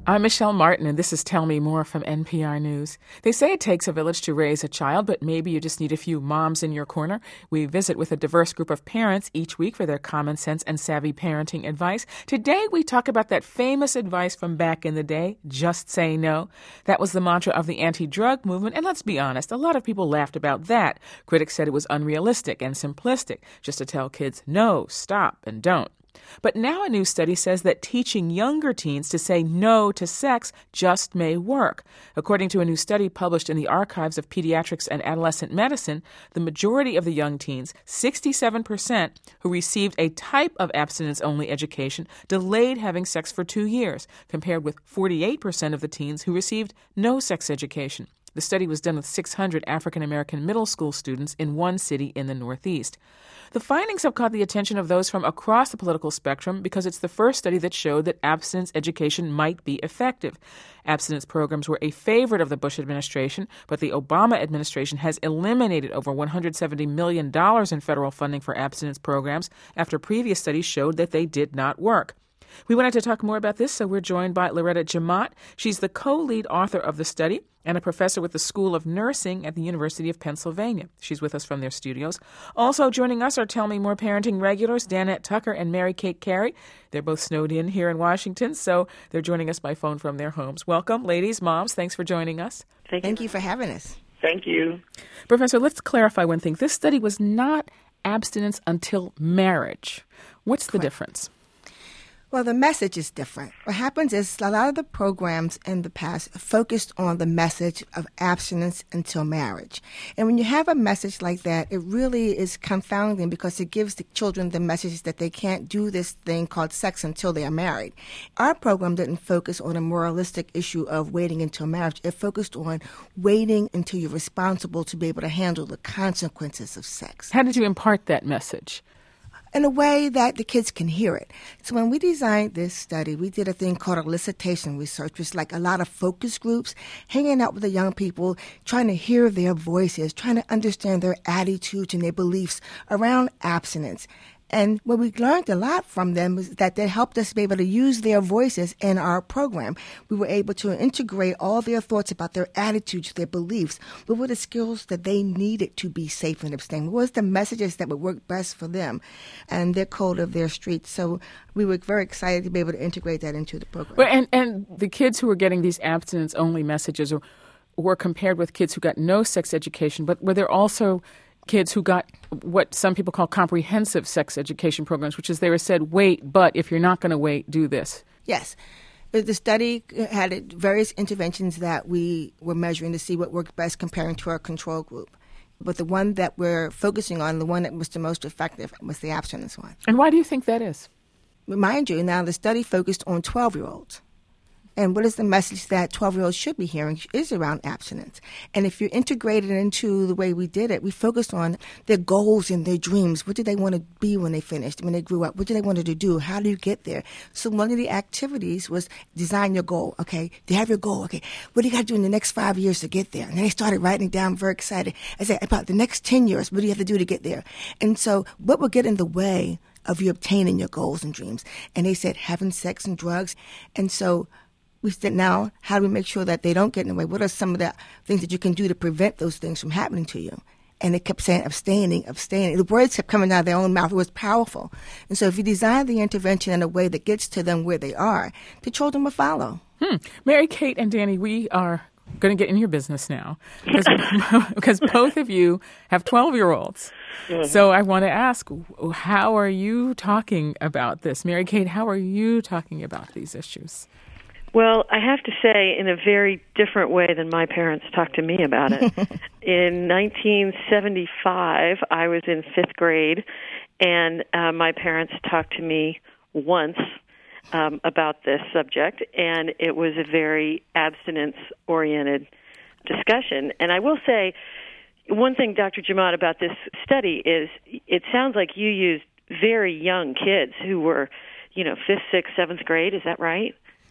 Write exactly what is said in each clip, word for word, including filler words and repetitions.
I'm Michelle Martin, and this is Tell Me More from N P R News. They say it takes a village to raise a child, but maybe you just need a few moms in your corner. We visit with a diverse group of parents each week for their common sense and savvy parenting advice. Today, we talk about that famous advice from back in the day, just say no. That was the mantra of the anti-drug movement, and let's be honest, a lot of people laughed about that. Critics said it was unrealistic and simplistic, just to tell kids no, stop, and don't. But now a new study says that teaching younger teens to say no to sex just may work. According to a new study published in the Archives of Pediatrics and Adolescent Medicine, the majority of the young teens, sixty-seven percent, who received a type of abstinence-only education delayed having sex for two years, compared with forty-eight percent of the teens who received no sex education. The study was done with six hundred African-American middle school students in one city in the Northeast. The findings have caught the attention of those from across the political spectrum because it's the first study that showed that abstinence education might be effective. Abstinence programs were a favorite of the Bush administration, but the Obama administration has eliminated over one hundred seventy million dollars in federal funding for abstinence programs after previous studies showed that they did not work. We wanted to talk more about this, so we're joined by Loretta Jamaat. She's the co-lead author of the study and a professor with the School of Nursing at the University of Pennsylvania. She's with us from their studios. Also joining us are Tell Me More parenting regulars, Danette Tucker and Mary Kate Carey. They're both snowed in here in Washington, so they're joining us by phone from their homes. Welcome, ladies, moms. Thanks for joining us. Thank you, Thank you for having us. Thank you. Professor, let's clarify one thing. This study was not abstinence until marriage. What's the Correct. difference? Well, the message is different. What happens is a lot of the programs in the past focused on the message of abstinence until marriage. And when you have a message like that, it really is confounding because it gives the children the message that they can't do this thing called sex until they are married. Our program didn't focus on a moralistic issue of waiting until marriage. It focused on waiting until you're responsible to be able to handle the consequences of sex. How did you impart that message? In a way that the kids can hear it. So when we designed this study, we did a thing called elicitation research, which is like a lot of focus groups, hanging out with the young people, trying to hear their voices, trying to understand their attitudes and their beliefs around abstinence. And what we learned a lot from them is that they helped us be able to use their voices in our program. We were able to integrate all their thoughts about their attitudes, their beliefs. What were the skills that they needed to be safe and abstain? What was the messages that would work best for them and their code of their streets? So we were very excited to be able to integrate that into the program. Well, and, and the kids who were getting these abstinence-only messages were, were compared with kids who got no sex education, but were there also kids who got what some people call comprehensive sex education programs, which is they were said, wait, but if you're not going to wait, do this? Yes. The study had various interventions that we were measuring to see what worked best comparing to our control group. But the one that we're focusing on, the one that was the most effective, was the abstinence one. And why do you think that is? Mind you, now the study focused on twelve-year-olds. And what is the message that twelve-year-olds should be hearing is around abstinence. And if you integrate it into the way we did it, we focused on their goals and their dreams. What did they want to be when they finished, when they grew up? What did they want to do? How do you get there? So one of the activities was design your goal. Okay, you have your goal. Okay, what do you got to do in the next five years to get there? And then they started writing it down, very excited. I said, about the next ten years, what do you have to do to get there? And so what would get in the way of you obtaining your goals and dreams? And they said, having sex and drugs. And so we said, now, how do we make sure that they don't get in the way? What are some of the things that you can do to prevent those things from happening to you? And they kept saying abstaining, abstaining. The words kept coming out of their own mouth. It was powerful. And so if you design the intervention in a way that gets to them where they are, the children will follow. Hmm. Mary Kate and Danny, we are going to get in your business now because, because both of you have twelve-year-olds. Mm-hmm. So I want to ask, how are you talking about this? Mary Kate, how are you talking about these issues? Well, I have to say, in a very different way than my parents talked to me about it. In nineteen seventy-five, I was in fifth grade, and uh, my parents talked to me once um, about this subject, and it was a very abstinence-oriented discussion. And I will say, one thing, Doctor Jamaat, about this study is it sounds like you used very young kids who were, you know, fifth, sixth, seventh grade. Is that right?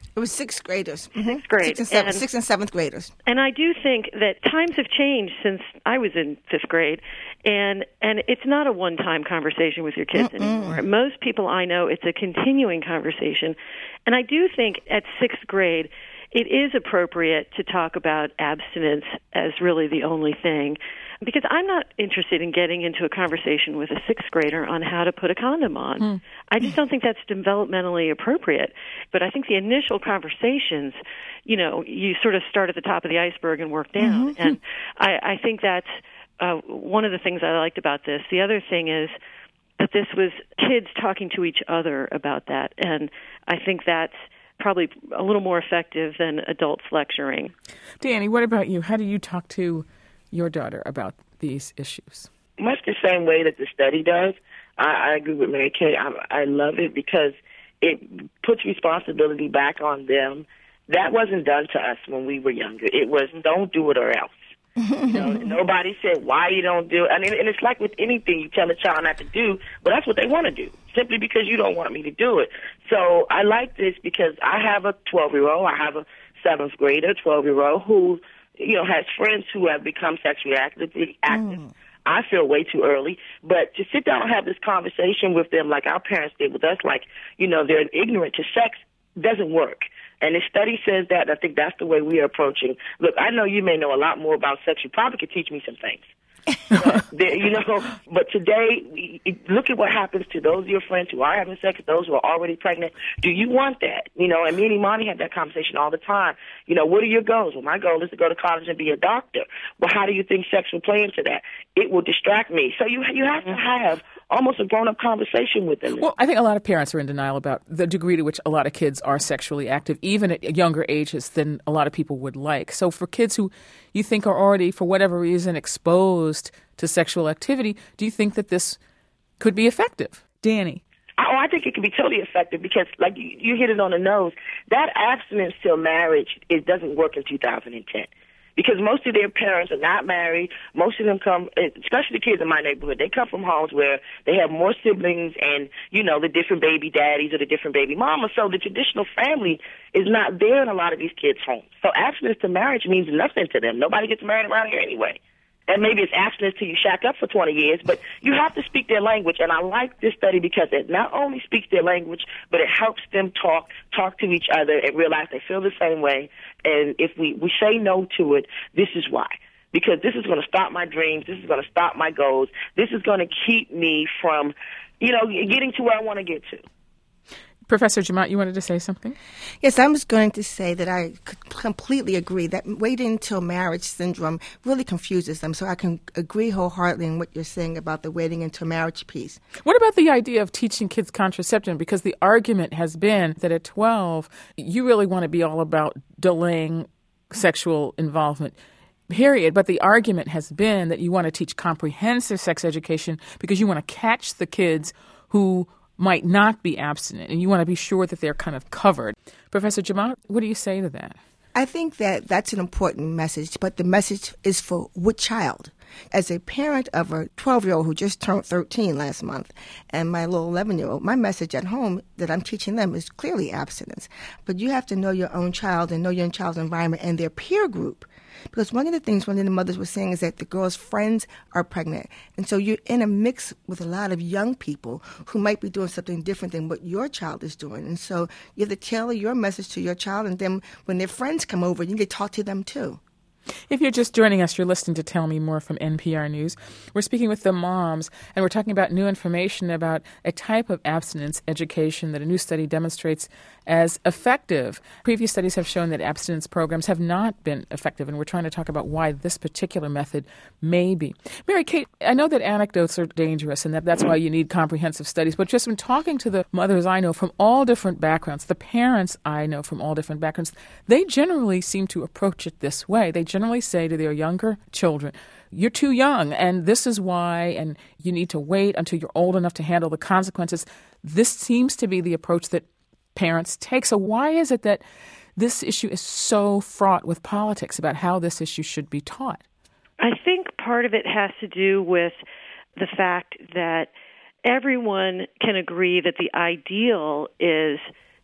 It was sixth graders. Sixth mm-hmm. grade. Sixth and, seventh, and, sixth and seventh graders. And I do think that times have changed since I was in fifth grade, and and it's not a one-time conversation with your kids Mm-mm. anymore. Most people I know, it's a continuing conversation. And I do think at sixth grade, it is appropriate to talk about abstinence as really the only thing, because I'm not interested in getting into a conversation with a sixth grader on how to put a condom on. Mm. I just don't think that's developmentally appropriate. But I think the initial conversations, you know, you sort of start at the top of the iceberg and work down. Mm-hmm. And I, I think that's uh, one of the things I liked about this. The other thing is that this was kids talking to each other about that. And I think that's probably a little more effective than adults lecturing. Danny, what about you? How do you talk to your daughter about these issues? Much the same way that the study does. I, I agree with Mary Kay. I, I love it because it puts responsibility back on them. That wasn't done to us when we were younger. It was don't do it or else. You know, nobody said why you don't do it. I mean, and it's like with anything you tell a child not to do, but that's what they want to do, simply because you don't want me to do it. So I like this because I have a twelve-year-old, I have a seventh grader, twelve-year-old, who, you know, has friends who have become sexually active. active. Mm. I feel way too early, but to sit down and have this conversation with them like our parents did with us, like, you know, they're ignorant to sex, doesn't work. And the study says that, and I think that's the way we are approaching. Look, I know you may know a lot more about sex. You probably could teach me some things. But there, you know, but today, we, look at what happens to those of your friends who are having sex, those who are already pregnant. Do you want that? You know, and me and Imani have that conversation all the time. You know, what are your goals? Well, my goal is to go to college and be a doctor. Well, how do you think sex will play into that? It will distract me. So you you have to have almost a grown-up conversation with them. Well, I think a lot of parents are in denial about the degree to which a lot of kids are sexually active, even at younger ages than a lot of people would like. So for kids who you think are already, for whatever reason, exposed to sexual activity, do you think that this could be effective? Danny? Oh, I think it can be totally effective because, like, you, you hit it on the nose. That abstinence till marriage, it doesn't work in two thousand ten. Because most of their parents are not married. Most of them come, especially the kids in my neighborhood, they come from homes where they have more siblings and, you know, the different baby daddies or the different baby mamas. So the traditional family is not there in a lot of these kids' homes. So abstinence to marriage means nothing to them. Nobody gets married around here anyway. And maybe it's abstinence till you shack up for twenty years, but you have to speak their language. And I like this study because it not only speaks their language, but it helps them talk, talk to each other and realize they feel the same way. And if we, we say no to it, this is why. Because this is going to stop my dreams. This is going to stop my goals. This is going to keep me from, you know, getting to where I want to get to. Professor Jemmott, you wanted to say something? Yes, I was going to say that I completely agree that waiting until marriage syndrome really confuses them. So I can agree wholeheartedly in what you're saying about the waiting until marriage piece. What about the idea of teaching kids contraception? Because the argument has been that at twelve, you really want to be all about delaying sexual involvement, period. But the argument has been that you want to teach comprehensive sex education because you want to catch the kids who might not be abstinent, and you want to be sure that they're kind of covered. Professor Jemmott, what do you say to that? I think that that's an important message, but the message is for what child? As a parent of a twelve-year-old who just turned thirteen last month and my little eleven-year-old, my message at home that I'm teaching them is clearly abstinence. But you have to know your own child and know your own child's environment and their peer group. Because one of the things one of the mothers was saying is that the girl's friends are pregnant. And so you're in a mix with a lot of young people who might be doing something different than what your child is doing. And so you have to tailor your message to your child, and then when their friends come over, you need to talk to them too. If you're just joining us, you're listening to Tell Me More from N P R News. We're speaking with the moms, and we're talking about new information about a type of abstinence education that a new study demonstrates as effective. Previous studies have shown that abstinence programs have not been effective, and we're trying to talk about why this particular method may be. Mary Kate, I know that anecdotes are dangerous, and that that's why you need comprehensive studies, but just when talking to the mothers I know from all different backgrounds, the parents I know from all different backgrounds, they generally seem to approach it this way. They generally say to their younger children, you're too young, and this is why, and you need to wait until you're old enough to handle the consequences. This seems to be the approach that parents take. So why is it that this issue is so fraught with politics about how this issue should be taught? I think part of it has to do with the fact that everyone can agree that the ideal is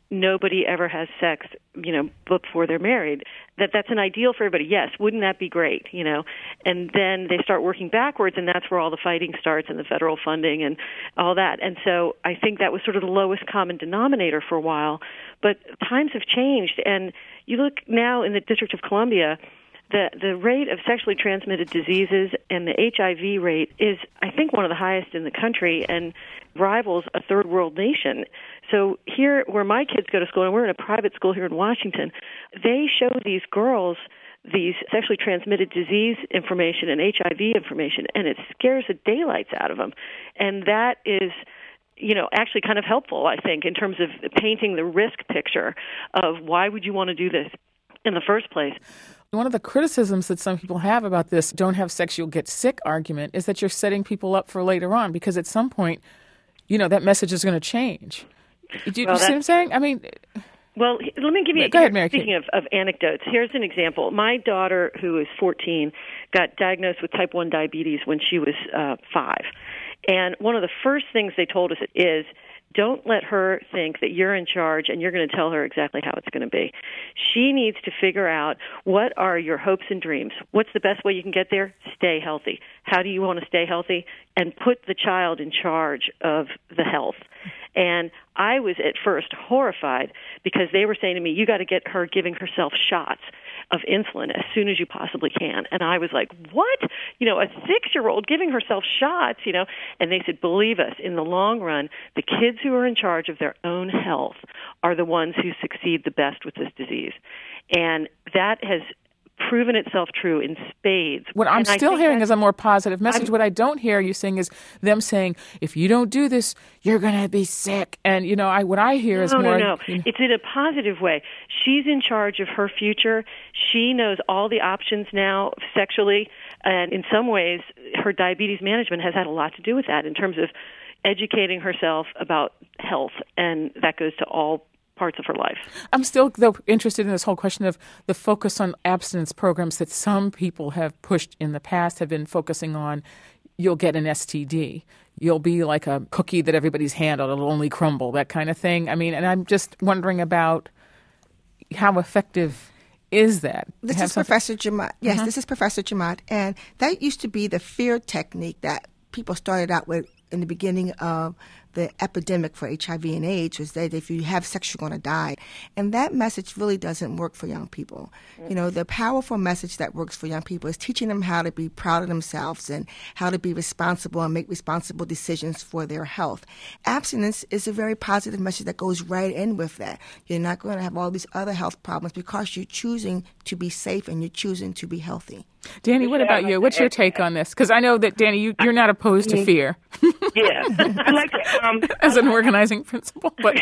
nobody ever has sex, you know, before they're married, that that's an ideal for everybody. Yes, wouldn't that be great, you know? And then they start working backwards, and that's where all the fighting starts and the federal funding and all that. And so I think that was sort of the lowest common denominator for a while. But times have changed, and you look now in the District of Columbia, the the rate of sexually transmitted diseases and the H I V rate is, I think, one of the highest in the country and rivals a third world nation. So here, where my kids go to school, and we're in a private school here in Washington, they show these girls these sexually transmitted disease information and H I V information, and it scares the daylights out of them. And that is, you know, actually kind of helpful, I think, in terms of painting the risk picture of why would you want to do this in the first place. One of the criticisms that some people have about this don't have sex, you'll get sick argument is that you're setting people up for later on, because at some point, you know, that message is going to change. Do you, well, do you see what I'm saying? I mean... Well, let me give you, Go ahead, Mary Kate. Speaking of, of anecdotes, here's an example. My daughter, who is fourteen, got diagnosed with type one diabetes when she was uh, five. And one of the first things they told us is, don't let her think that you're in charge and you're going to tell her exactly how it's going to be. She needs to figure out, what are your hopes and dreams? What's the best way you can get there? Stay healthy. How do you want to stay healthy? And put the child in charge of the health. And I was at first horrified because they were saying to me, you got to get her giving herself shots of insulin as soon as you possibly can. And I was like, what? You know, a six-year-old giving herself shots, you know? And they said, believe us, in the long run, the kids who are in charge of their own health are the ones who succeed the best with this disease. And that has proven itself true in spades. What I'm and still hearing is a more positive message. I'm, what I don't hear you saying is them saying, if you don't do this, you're going to be sick. And, you know, I what I hear no, is more... No, no, no. You know, it's in a positive way. She's in charge of her future. She knows all the options now sexually. And in some ways, her diabetes management has had a lot to do with that in terms of educating herself about health. And that goes to all parts of her life. I'm still, though, interested in this whole question of the focus on abstinence programs that some people have pushed in the past, have been focusing on. You'll get an S T D. You'll be like a cookie that everybody's handled. It'll only crumble, that kind of thing. I mean, and I'm just wondering about how effective is that? This is something? Professor Jamaat. Yes, uh-huh. this is Professor Jamaat. And that used to be the fear technique that people started out with in the beginning of the epidemic for H I V and AIDS, was that if you have sex, you're going to die. And that message really doesn't work for young people. Mm-hmm. You know, the powerful message that works for young people is teaching them how to be proud of themselves and how to be responsible and make responsible decisions for their health. Abstinence is a very positive message that goes right in with that. You're not going to have all these other health problems because you're choosing to be safe and you're choosing to be healthy. Danny, what about you? What's your take on this? Because I know that, Danny, you, you're not opposed to fear. Yeah. I like to, um, as an organizing principle. But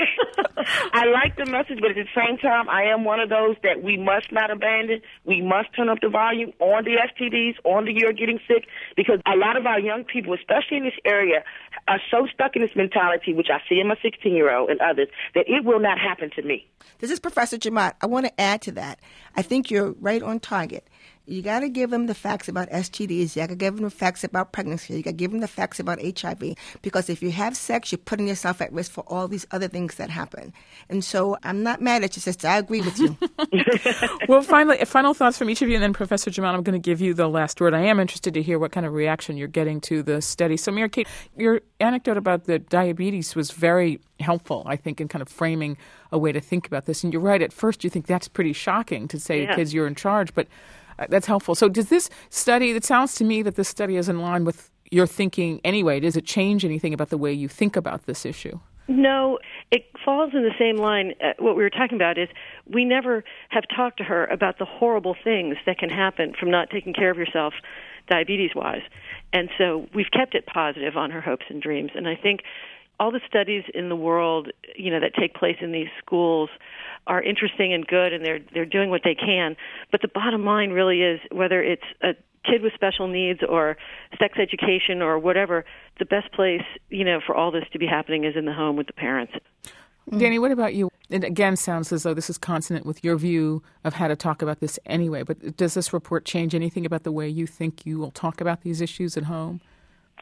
I like the message, but at the same time, I am one of those that we must not abandon. We must turn up the volume on the S T Ds, on the you're getting sick, because a lot of our young people, especially in this area, are so stuck in this mentality, which I see in my sixteen-year-old and others, that it will not happen to me. This is Professor Jamaat. I want to add to that. I think you're right on target. You got to give them the facts about S T Ds. You got to give them the facts about pregnancy. You got to give them the facts about H I V. Because if you have sex, you're putting yourself at risk for all these other things that happen. And so I'm not mad at you, sister. I agree with you. Well, finally, final thoughts from each of you, and then Professor Jamaat, I'm going to give you the last word. I am interested to hear what kind of reaction you're getting to the study. So, Mary Kate, your anecdote about the diabetes was very helpful, I think, in kind of framing a way to think about this. And you're right. At first, you think that's pretty shocking to say yeah. to kids you're in charge, but Uh, that's helpful. So does this study, it sounds to me that this study is in line with your thinking anyway. Does it change anything about the way you think about this issue? No, it falls in the same line. Uh, what we were talking about is we never have talked to her about the horrible things that can happen from not taking care of yourself diabetes-wise. And so we've kept it positive on her hopes and dreams. And I think all the studies in the world, you know, that take place in these schools are interesting and good, and they're they're doing what they can. But the bottom line really is, whether it's a kid with special needs or sex education or whatever, the best place, you know, for all this to be happening is in the home with the parents. Danny, what about you? It again sounds as though this is consonant with your view of how to talk about this anyway. But does this report change anything about the way you think you will talk about these issues at home?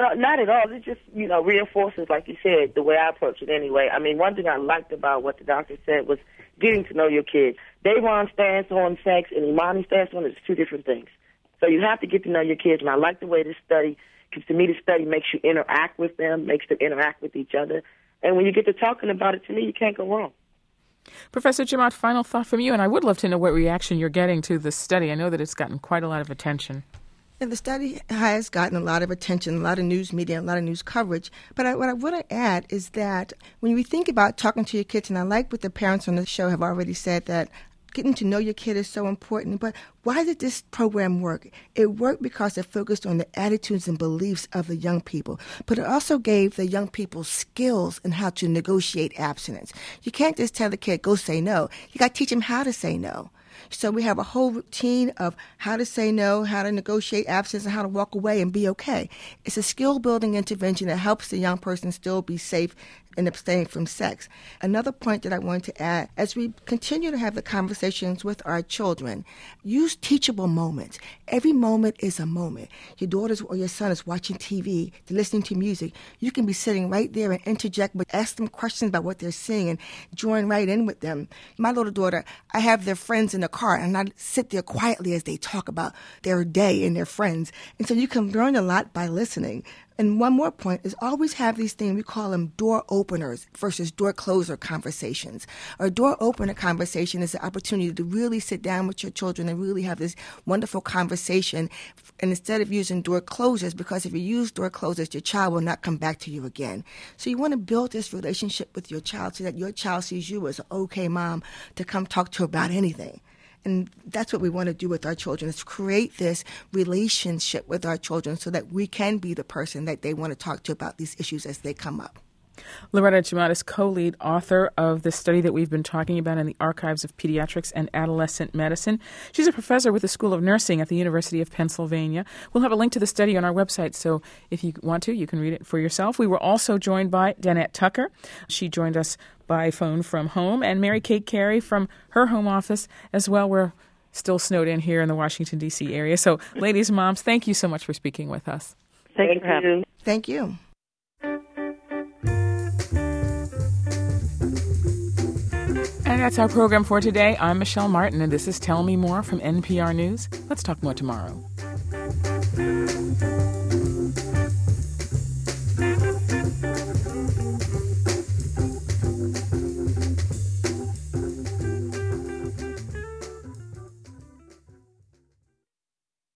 Uh, not at all. It just, you know, reinforces, like you said, the way I approach it anyway. I mean, one thing I liked about what the doctor said was getting to know your kid. Davon's stance on sex and Imani's stance on it is two different things. So you have to get to know your kids, and I like the way this study, because to me the study makes you interact with them, makes them interact with each other. And when you get to talking about it, to me, you can't go wrong. Professor Jemmott, final thought from you, and I would love to know what reaction you're getting to this study. I know that it's gotten quite a lot of attention. And the study has gotten a lot of attention, a lot of news media, a lot of news coverage. But I, what I want to add is that when we think about talking to your kids, and I like what the parents on the show have already said, that getting to know your kid is so important. But why did this program work? It worked because it focused on the attitudes and beliefs of the young people, but it also gave the young people skills in how to negotiate abstinence. You can't just tell the kid, go say no. You got to teach them how to say no. So we have a whole routine of how to say no, how to negotiate abstinence, and how to walk away and be okay. It's a skill-building intervention that helps the young person still be safe and abstain from sex. Another point that I wanted to add, as we continue to have the conversations with our children, use teachable moments. Every moment is a moment. Your daughter or your son is watching T V, they're listening to music. You can be sitting right there and interject, but ask them questions about what they're seeing and join right in with them. My little daughter, I have their friends in the car, and I sit there quietly as they talk about their day and their friends. And so you can learn a lot by listening. And one more point is always have these things, we call them door openers versus door closer conversations. A door opener conversation is the opportunity to really sit down with your children and really have this wonderful conversation. And instead of using door closers, because if you use door closers, your child will not come back to you again. So you want to build this relationship with your child so that your child sees you as an okay mom to come talk to about anything. And that's what we want to do with our children, is create this relationship with our children so that we can be the person that they want to talk to about these issues as they come up. Loretta Jemmott is co-lead author of the study that we've been talking about in the Archives of Pediatrics and Adolescent Medicine. She's a professor with the School of Nursing at the University of Pennsylvania. We'll have a link to the study on our website, so if you want to, you can read it for yourself. We were also joined by Danette Tucker. She joined us by phone from home, and Mary Kate Carey from her home office as well. We're still snowed in here in the Washington, D C area. So, ladies and moms, thank you so much for speaking with us. Thank, Thank you for having me. Thank you. And that's our program for today. I'm Michelle Martin, and this is Tell Me More from N P R News. Let's talk more tomorrow.